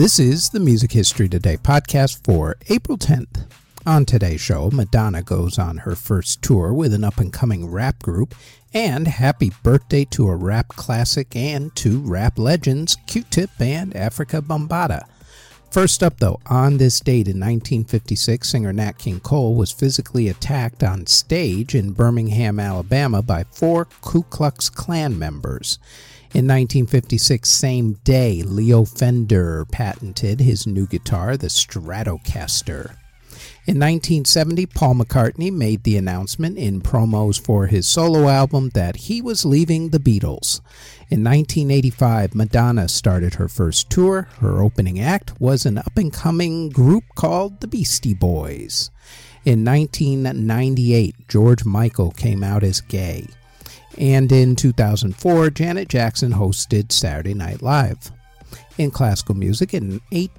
This is the Music History Today podcast for April 10th. On today's show, Madonna goes on her first tour with an up-and-coming rap group, and happy birthday to a rap classic and two rap legends, Q-Tip and Afrika Bambaataa. First up, though, on this date in 1956, singer Nat King Cole was physically attacked on stage in Birmingham, Alabama by 4 Ku Klux Klan members. In 1956, same day, Leo Fender patented his new guitar, the Stratocaster. In 1970, Paul McCartney made the announcement in promos for his solo album that he was leaving the Beatles. In 1985, Madonna started her first tour. Her opening act was an up-and-coming group called the Beastie Boys. In 1998, George Michael came out as gay. And in 2004, Janet Jackson hosted Saturday Night Live. In classical music, in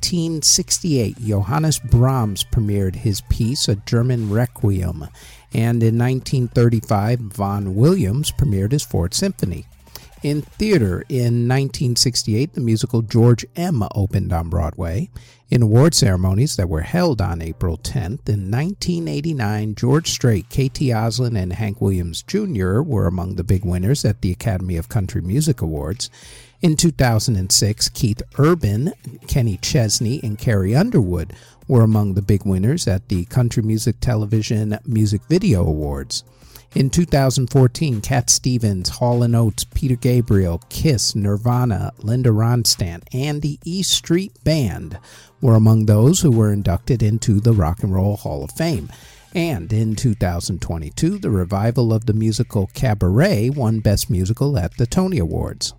1868, Johannes Brahms premiered his piece, A German Requiem, and in 1935, Vaughan Williams premiered his Fourth Symphony. In theater, in 1968, the musical George M. opened on Broadway. In award ceremonies that were held on April 10th, in 1989, George Strait, K.T. Oslin, and Hank Williams Jr. were among the big winners at the Academy of Country Music Awards. In 2006, Keith Urban, Kenny Chesney, and Carrie Underwood were among the big winners at the Country Music Television Music Video Awards. In 2014, Cat Stevens, Hall & Oates, Peter Gabriel, Kiss, Nirvana, Linda Ronstadt, and the E Street Band were among those who were inducted into the Rock and Roll Hall of Fame. And in 2022, the revival of the musical Cabaret won Best Musical at the Tony Awards.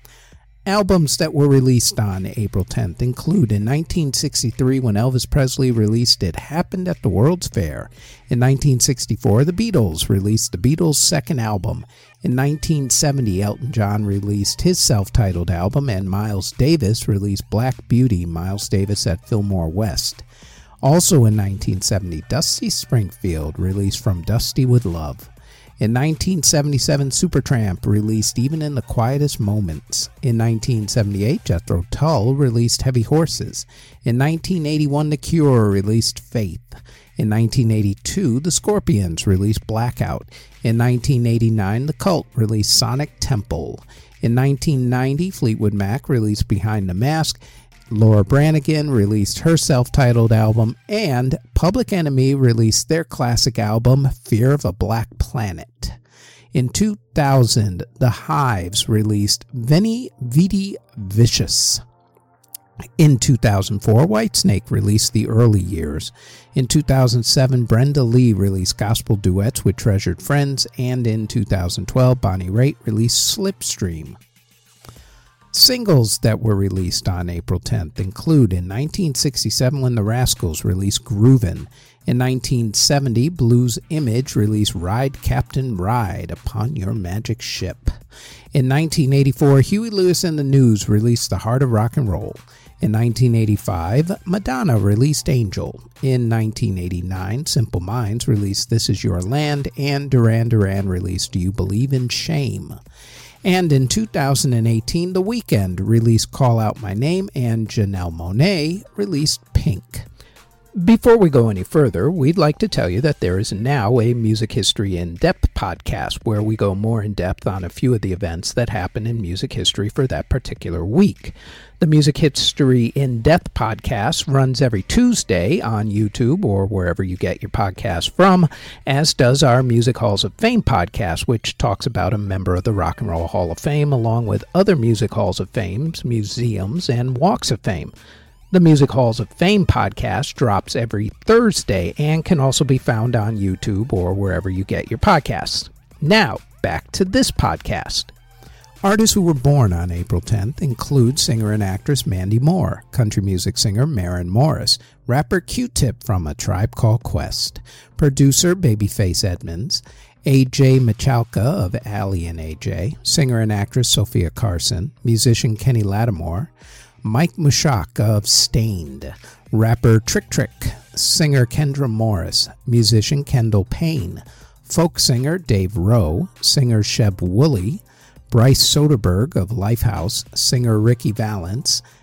Albums that were released on April 10th include in 1963 when Elvis Presley released It Happened at the World's Fair. In 1964, the Beatles released the Beatles' second album. In 1970, Elton John released his self-titled album, and Miles Davis released Black Beauty, Miles Davis at Fillmore West. Also in 1970, Dusty Springfield released From Dusty with Love. In 1977, Supertramp released Even in the Quietest Moments. In 1978, Jethro Tull released Heavy Horses. In 1981, The Cure released Faith. In 1982, The Scorpions released Blackout. In 1989, The Cult released Sonic Temple. In 1990, Fleetwood Mac released Behind the Mask. Laura Branigan released her self-titled album, and Public Enemy released their classic album, Fear of a Black Planet. In 2000, The Hives released Veni Vidi Vicious. In 2004, Whitesnake released The Early Years. In 2007, Brenda Lee released gospel duets with Treasured Friends, and in 2012, Bonnie Raitt released Slipstream. Singles that were released on April 10th include in 1967 when the Rascals released Groovin'. In 1970, Blues Image released Ride Captain Ride Upon Your Magic Ship. In 1984, Huey Lewis and the News released The Heart of Rock and Roll. In 1985, Madonna released Angel. In 1989, Simple Minds released This Is Your Land, and Duran Duran released Do You Believe in Shame? And in 2018, The Weeknd released Call Out My Name, and Janelle Monáe released Pink. Before we go any further, we'd like to tell you that there is now a Music History In-Depth podcast where we go more in-depth on a few of the events that happen in music history for that particular week. The Music History In-Depth podcast runs every Tuesday on YouTube or wherever you get your podcasts from, as does our Music Halls of Fame podcast, which talks about a member of the Rock and Roll Hall of Fame, along with other Music Halls of Fame, museums, and walks of fame. The Music Halls of Fame podcast drops every Thursday and can also be found on YouTube or wherever you get your podcasts. Now, back to this podcast. Artists who were born on April 10th include singer and actress Mandy Moore, country music singer Maren Morris, rapper Q-Tip from A Tribe Called Quest, producer Babyface Edmonds, A.J. Michalka of Ally and A.J., singer and actress Sophia Carson, musician Kenny Lattimore, Mike Mushak of Stained, rapper Trick Trick, singer Kendra Morris, musician Kendall Payne, folk singer Dave Rowe, singer Sheb Woolley, Bryce Soderberg of Lifehouse, singer Ricky Valance,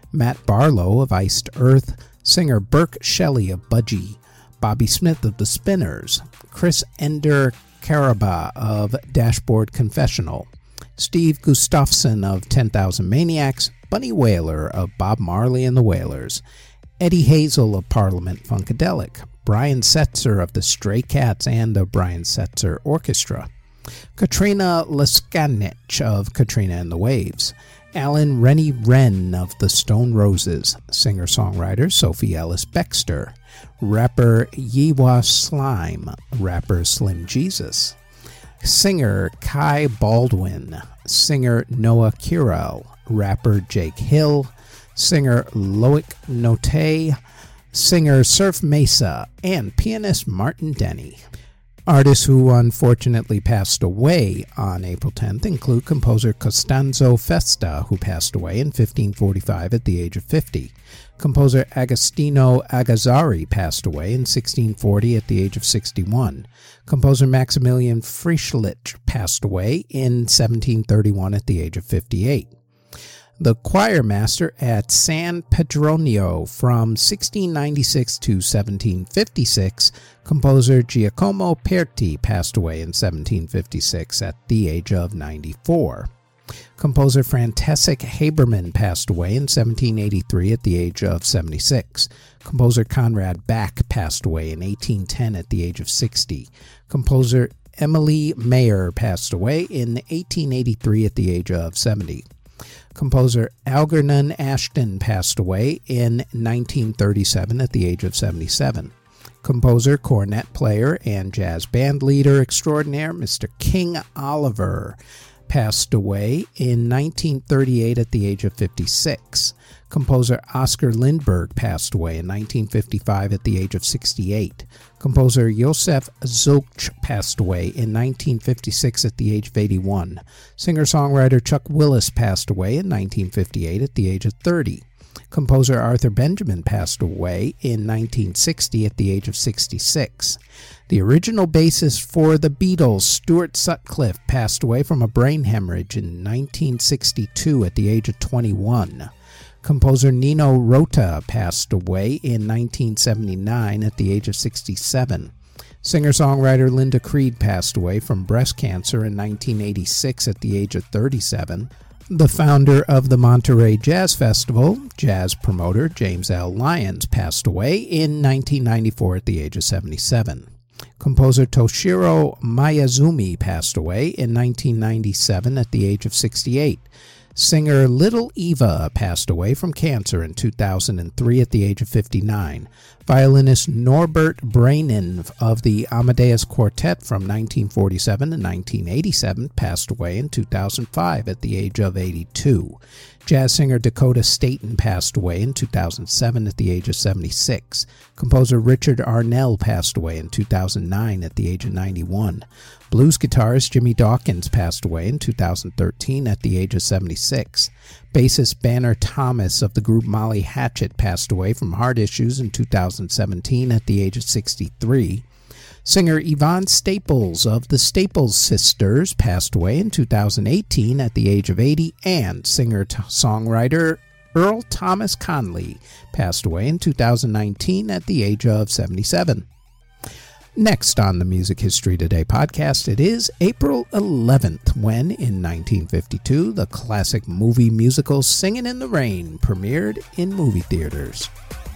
Matt Barlow of Iced Earth, singer Burke Shelley of Budgie, Bobby Smith of The Spinners, Chris Ender Caraba of Dashboard Confessional, Steve Gustafson of 10,000 Maniacs, Bunny Wailer of Bob Marley and the Wailers, Eddie Hazel of Parliament Funkadelic, Brian Setzer of the Stray Cats and the Brian Setzer Orchestra, Katrina Leskanich of Katrina and the Waves, Alan Rennie Wren of the Stone Roses, singer-songwriter Sophie Ellis Bextor, rapper Yewa Slime, rapper Slim Jesus, singer Kai Baldwin, singer Noah Curel, rapper Jake Hill, singer Loic Note, singer Surf Mesa, and pianist Martin Denny. Artists who unfortunately passed away on April 10th include composer Costanzo Festa, who passed away in 1545 at the age of 50. Composer Agostino Agazzari passed away in 1640 at the age of 61. Composer Maximilian Frischlich passed away in 1731 at the age of 58. The choir master at San Petronio from 1696 to 1756, composer Giacomo Perti passed away in 1756 at the age of 94. Composer Francesek Habermann passed away in 1783 at the age of 76. Composer Conrad Bach passed away in 1810 at the age of 60. Composer Emily Mayer passed away in 1883 at the age of 70. Composer Algernon Ashton passed away in 1937 at the age of 77. Composer, cornet player, and jazz band leader extraordinaire Mr. King Oliver passed away in 1938 at the age of 56. Composer Oscar Lindbergh passed away in 1955 at the age of 68. Composer Josef Zilch passed away in 1956 at the age of 81. Singer-songwriter Chuck Willis passed away in 1958 at the age of 30. Composer Arthur Benjamin passed away in 1960 at the age of 66. The original bassist for the Beatles, Stuart Sutcliffe, passed away from a brain hemorrhage in 1962 at the age of 21. Composer Nino Rota passed away in 1979 at the age of 67. Singer-songwriter Linda Creed passed away from breast cancer in 1986 at the age of 37. The founder of the Monterey Jazz Festival, jazz promoter James L. Lyons, passed away in 1994 at the age of 77. Composer Toshiro Miyazumi passed away in 1997 at the age of 68. Singer Little Eva passed away from cancer in 2003 at the age of 59. Violinist Norbert Brainin of the Amadeus Quartet from 1947 to 1987 passed away in 2005 at the age of 82. Jazz singer Dakota Staton passed away in 2007 at the age of 76. Composer Richard Arnell passed away in 2009 at the age of 91. Blues guitarist Jimmy Dawkins passed away in 2013 at the age of 76. Bassist Banner Thomas of the group Molly Hatchet passed away from heart issues in 2017 at the age of 63. Singer Yvonne Staples of the Staples Sisters passed away in 2018 at the age of 80, and singer-songwriter Earl Thomas Conley passed away in 2019 at the age of 77. Next on the Music History Today podcast, it is April 11th when, in 1952, the classic movie musical Singin' in the Rain premiered in movie theaters.